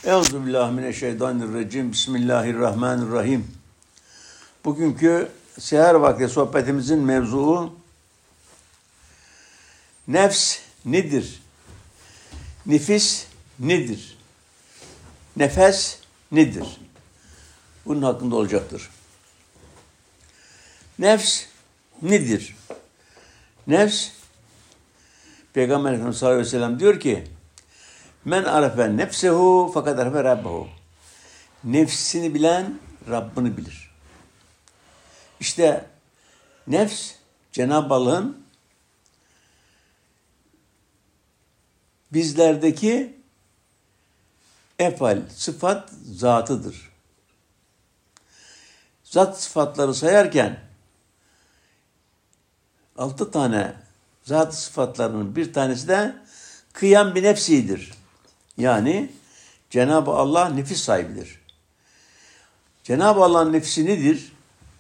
Euzubillahimineşşeytanirracim. Bismillahirrahmanirrahim. Bugünkü seher vakti sohbetimizin mevzuu nefs nedir? Nefis nedir? Nefes nedir? Bunun hakkında olacaktır. Nefs nedir? Nefs, Peygamber Efendimiz sallallahu aleyhi ve sellem diyor ki, men arefe nefsehu fakat arefe rabbehu. Nefsini bilen Rabbini bilir. İşte nefs Cenab-ı Allah'ın bizlerdeki efal, sıfat zatıdır. Zat sıfatları sayarken 6 tane zat sıfatlarının bir tanesi de kıyam bir nefsidir. Yani Cenab-ı Allah nefis sahibidir. Cenab-ı Allah'ın nefsi nedir?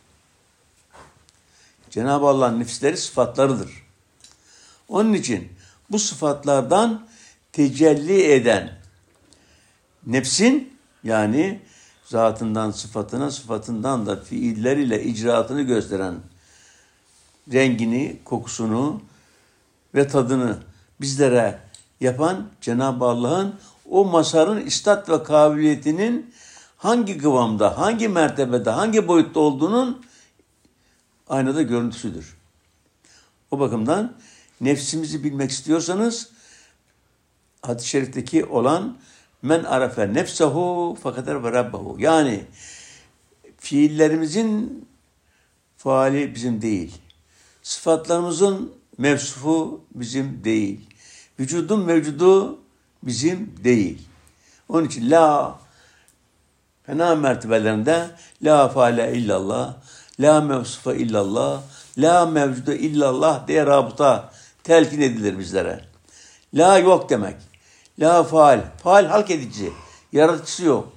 Cenab-ı Allah'ın nefisleri sıfatlarıdır. Onun için bu sıfatlardan tecelli eden nefsin, yani zatından sıfatına, sıfatından da fiilleriyle icraatını gösteren rengini, kokusunu ve tadını bizlere yapan Cenab-ı Allah'ın o mazharın istat ve kabiliyetinin hangi kıvamda, hangi mertebede, hangi boyutta olduğunun aynada görüntüsüdür. O bakımdan nefsimizi bilmek istiyorsanız hadis-i şerifteki olan men arefe nefsehu fakat arefe rabbehu. Yani fiillerimizin faali bizim değil. Sıfatlarımızın mevsufu bizim değil. Vücudun mevcudu bizim değil. Onun için la fena mertebelerinde la faale illallah, la mevsufa illallah, la mevcuda illallah diye rabıta telkin edilir bizlere. La yok demek. La faal. Faal halk edici. Yaratıcısı yok.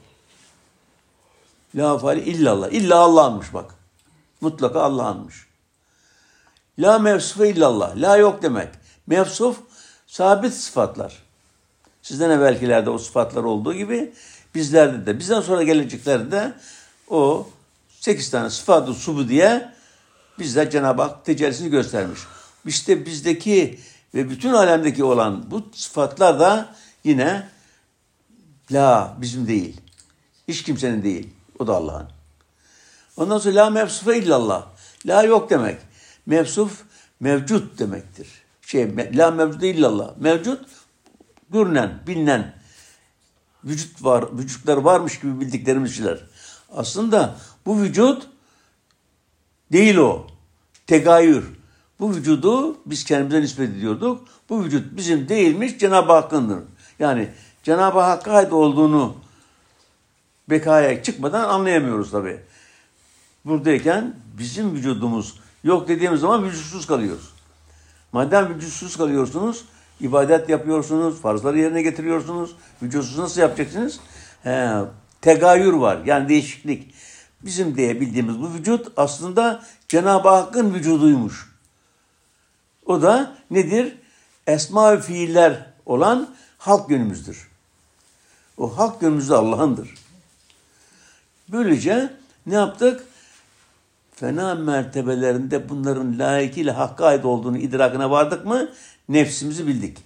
La faal illallah. İlla Allah'ınmış bak. Mutlaka Allah'ınmış. La mevsufa illallah. La yok demek. Mevsuf sabit sıfatlar. Sizden evvelkilerde o sıfatlar olduğu gibi bizlerde de, bizden sonra geleceklerde de o 8 tane sıfat-ı subu diye bizler Cenab-ı Hak tecellisini göstermiş. İşte bizdeki ve bütün alemdeki olan bu sıfatlar da yine la bizim değil. Hiç kimsenin değil. O da Allah'ın. Ondan sonra la mevsufe illallah. La yok demek. Mevsuf mevcut demektir. La mevcude illallah. Mevcut görünen, bilinen vücutlar varmış gibi bildiklerimiz şeyler. Aslında bu vücut değil o. Tegayür. Bu vücudu biz kendimize nispet ediyorduk. Bu vücut bizim değilmiş, Cenab-ı Hakk'ındır. Yani Cenab-ı Hakk'a ait olduğunu bekaya çıkmadan anlayamıyoruz tabii. Buradayken bizim vücudumuz yok dediğimiz zaman vücutsuz kalıyoruz. Madem vücutsuz kalıyorsunuz, ibadet yapıyorsunuz, farzları yerine getiriyorsunuz. Vücutsuz nasıl yapacaksınız? Tegayür var, yani değişiklik. Bizim diye bildiğimiz bu vücut aslında Cenab-ı Hakk'ın vücuduymuş. O da nedir? Esma ve fiiller olan halk yönümüzdür. O halk yönümüz de Allah'ındır. Böylece ne yaptık? Fena mertebelerinde bunların layıkıyla Hakk'a ait olduğunu idrakına vardık mı? Nefsimizi bildik.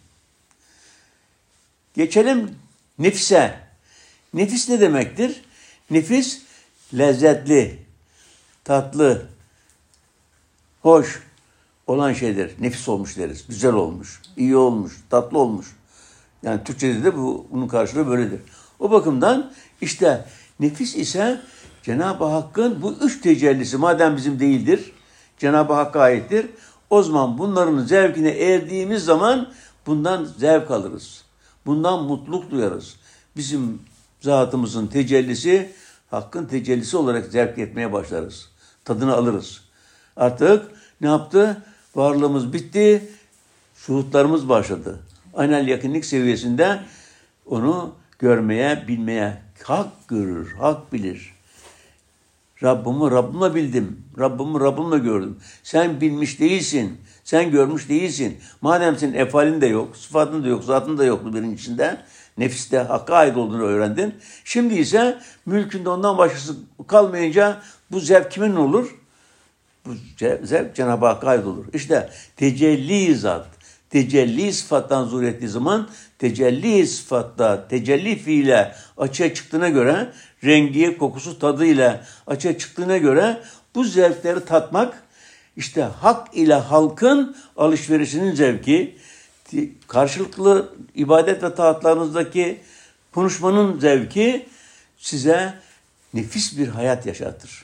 Geçelim nefise. Nefis ne demektir? Nefis lezzetli, tatlı, hoş olan şeydir. Nefis olmuş deriz. Güzel olmuş, iyi olmuş, tatlı olmuş. Yani Türkçe'de de bunun karşılığı böyledir. O bakımdan işte nefis ise Cenab-ı Hakk'ın bu 3 tecellisi madem bizim değildir, Cenab-ı Hakk'a aittir. O zaman bunların zevkine erdiğimiz zaman bundan zevk alırız. Bundan mutluluk duyarız. Bizim zatımızın tecellisi, Hakk'ın tecellisi olarak zevk etmeye başlarız. Tadını alırız. Artık ne yaptı? Varlığımız bitti, şuhutlarımız başladı. Aynel yakınlık seviyesinde onu görmeye, bilmeye hak görür, hak bilir. Rabbimi bildim, Rabbimle gördüm. Sen bilmiş değilsin, sen görmüş değilsin. Madem senin efalin de yok, sıfatın da yok, zatın da yoktu birincisinde, Nefiste Hakk'a ait olduğunu öğrendin. Şimdi ise mülkünde ondan başkası kalmayınca bu zevk kimin olur? Bu zevk Cenab-ı Hakk'a ait olur. İşte tecelli zat, tecelli sıfattan zuhur ettiği zaman tecelli sıfatta, tecelli fiile açığa çıktığına göre, rengi, kokusu, tadıyla açığa çıktığına göre bu zevkleri tatmak, işte hak ile halkın alışverişinin zevki, karşılıklı ibadet ve taatlarınızdaki konuşmanın zevki size nefis bir hayat yaşatır.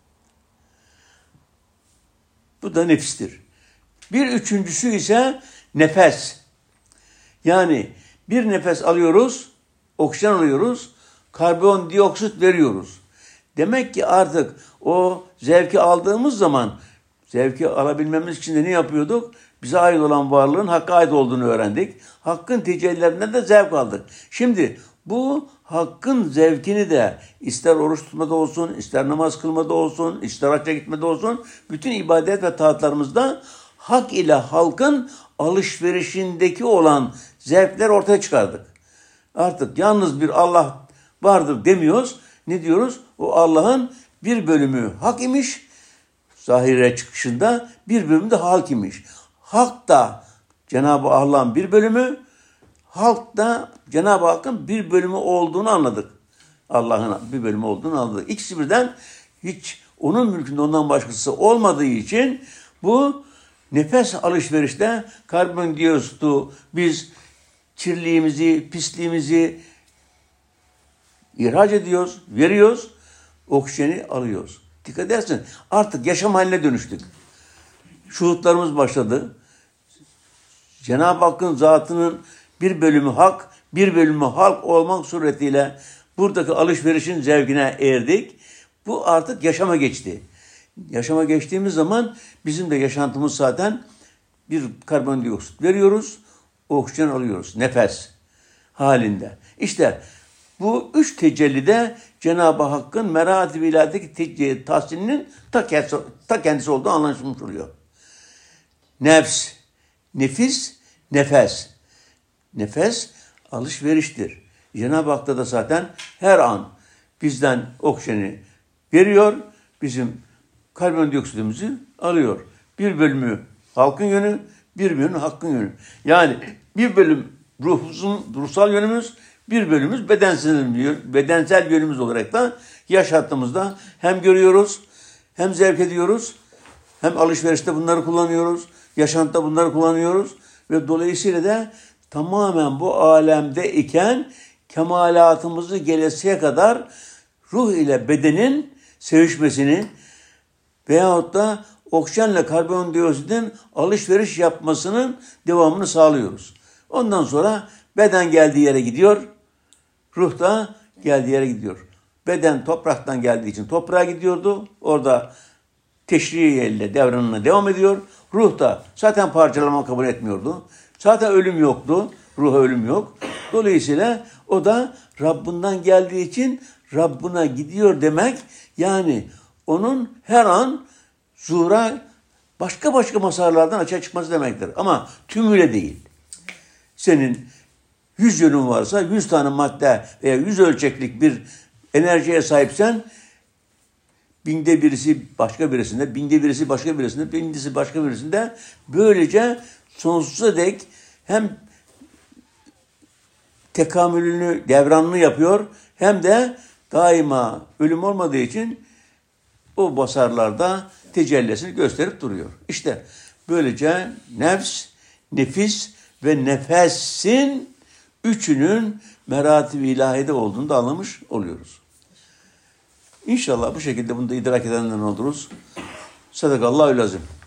Bu da nefistir. Bir üçüncüsü ise nefes. Yani bir nefes alıyoruz, oksijen alıyoruz, karbondioksit veriyoruz. Demek ki artık o zevki aldığımız zaman, zevki alabilmemiz için de ne yapıyorduk? Bize ait olan varlığın Hakk'a ait olduğunu öğrendik. Hakkın tecellilerinden de zevk aldık. Şimdi bu hakkın zevkini de ister oruç tutmada olsun, ister namaz kılmada olsun, ister hacca gitmede olsun, bütün ibadet ve taatlarımızda hak ile halkın alışverişindeki olan zevkler ortaya çıkardık. Artık yalnız bir Allah vardır demiyoruz. Ne diyoruz? O Allah'ın bir bölümü hak imiş, zahire çıkışında bir bölümü de halk imiş. Halk da Cenab-ı Allah'ın bir bölümü, halk da Cenab-ı Hakk'ın bir bölümü olduğunu anladık. Allah'ın bir bölümü olduğunu anladık. İkisi birden hiç onun mülkünde ondan başkası olmadığı için bu nefes alışverişte karbondioksitu biz kirliğimizi, pisliğimizi ihraç ediyoruz, veriyoruz, oksijeni alıyoruz. Dikkat edersin artık yaşam haline dönüştük. Şuhutlarımız başladı. Cenab-ı Hakk'ın zatının bir bölümü hak, bir bölümü halk olmak suretiyle buradaki alışverişin zevkine erdik. Bu artık yaşama geçti. Yaşama geçtiğimiz zaman bizim de yaşantımız zaten bir karbondioksit veriyoruz, oksijen alıyoruz. Nefes halinde. İşte bu üç tecellide Cenab-ı Hakk'ın merat-ı ilahideki tahsilinin ta kendisi olduğu anlaşılmış oluyor. Nefs, nefis, nefes. Nefes alışveriştir. Cenab-ı Hak'ta da zaten her an bizden oksijeni veriyor, bizim karbondioksitimizi alıyor. Bir bölümü halkın yönü, bir bölümü hakkın yönü. Yani bir bölüm ruhsal yönümüz, bir bölümümüz bedensel yönümüz olarak da yaşantımızda hem görüyoruz, hem zevk ediyoruz, hem alışverişte bunları kullanıyoruz, yaşantıda bunları kullanıyoruz ve dolayısıyla da tamamen bu alemde iken kemalatımızı gelesiye kadar ruh ile bedenin sevişmesini veyahut da oksijenle karbondioksitin alışveriş yapmasının devamını sağlıyoruz. Ondan sonra beden geldiği yere gidiyor, ruh da geldiği yere gidiyor. Beden topraktan geldiği için toprağa gidiyordu. Orada teşri ile devranına devam ediyor. Ruh da zaten parçalama kabul etmiyordu. Zaten ölüm yoktu. Ruha ölüm yok. Dolayısıyla o da Rabbinden geldiği için Rabbına gidiyor demek. Yani onun her an zuhura başka mazharlardan açığa çıkması demektir. Ama tümüyle değil. Senin 100 yönün varsa 100 tane madde veya 100 ölçeklik bir enerjiye sahipsen binde birisi başka birisinde, binde birisi başka birisinde, bindisi başka birisinde böylece sonsuza dek hem tekamülünü, devranını yapıyor hem de daima ölüm olmadığı için o basarlarda tecellisini gösterip duruyor. İşte böylece nefs, nefis ve nefesin üçünün meratib-i ilahide olduğunu da anlamış oluyoruz. İnşallah bu şekilde bunu da idrak edenlerden oluruz. Sadakallahu lazım.